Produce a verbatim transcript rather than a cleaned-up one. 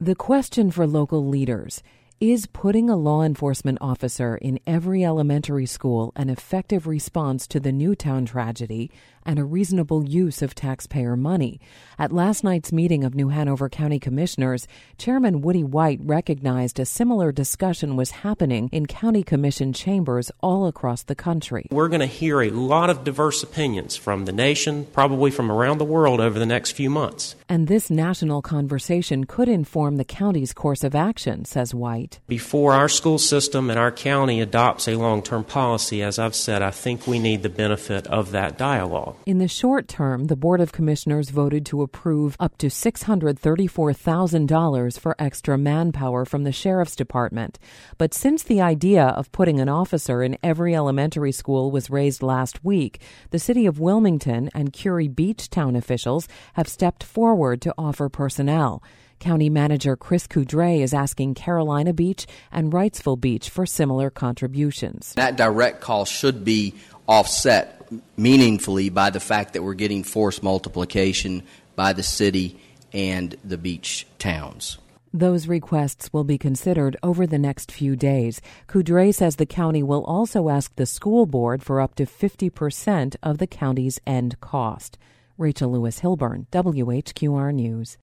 The question for local leaders: is putting a law enforcement officer in every elementary school an effective response to the Newtown tragedy and a reasonable use of taxpayer money? At last night's meeting of New Hanover County Commissioners, Chairman Woody White recognized a similar discussion was happening in county commission chambers all across the country. We're going to hear a lot of diverse opinions from the nation, probably from around the world over the next few months. And this national conversation could inform the county's course of action, says White. Before our school system and our county adopts a long-term policy, as I've said, I think we need the benefit of that dialogue. In the short term, the Board of Commissioners voted to approve up to six hundred thirty-four thousand dollars for extra manpower from the Sheriff's Department. But since the idea of putting an officer in every elementary school was raised last week, the City of Wilmington and Curie Beach town officials have stepped forward to offer personnel. County Manager Chris Coudray is asking Carolina Beach and Wrightsville Beach for similar contributions. That direct cost should be offset meaningfully by the fact that we're getting force multiplication by the city and the beach towns. Those requests will be considered over the next few days. Coudray says the county will also ask the school board for up to fifty percent of the county's end cost. Rachel Lewis Hilburn, W H Q R News.